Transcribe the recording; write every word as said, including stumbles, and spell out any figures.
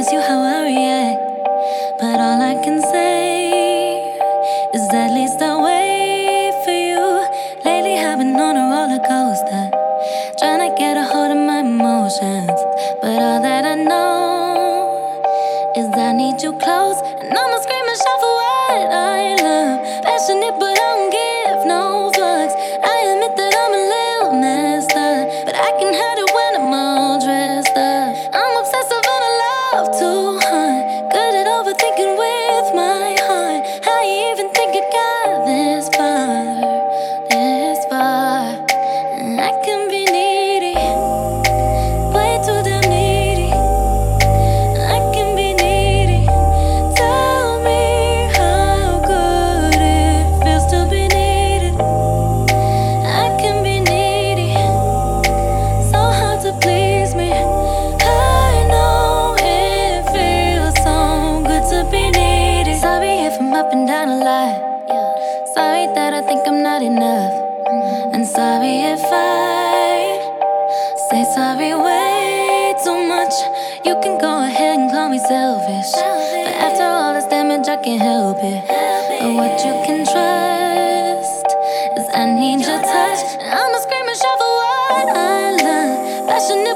promise you how I react, but all I can say is at least I'll wait for you. Lately I've been on a roller coaster, trying to get a hold of my emotions, but all that I know is I need you close, and I'ma scream and shout for what I love. Passionate, but I don't give no fucks. I admit that I'm a little messed up, but I can hide it when I'm all dressed up. I'm obsessive and I love to hunt, good at overthinking with my heart. How you even think it got this far, this far? I can be needy, way too damn needy. I can be needy. Tell me how good it feels to be needed. I can be needy, so hard to please me. I know it feels so good to be needed. Sorry if I'm up and down a lot. Sorry that I think I'm not enough. And sorry if I say sorry way too much. You can go ahead and call me selfish, but after all this damage I can't help it. But what you can trust is I need your touch, and I'ma scream and shout for what I love. Passionate,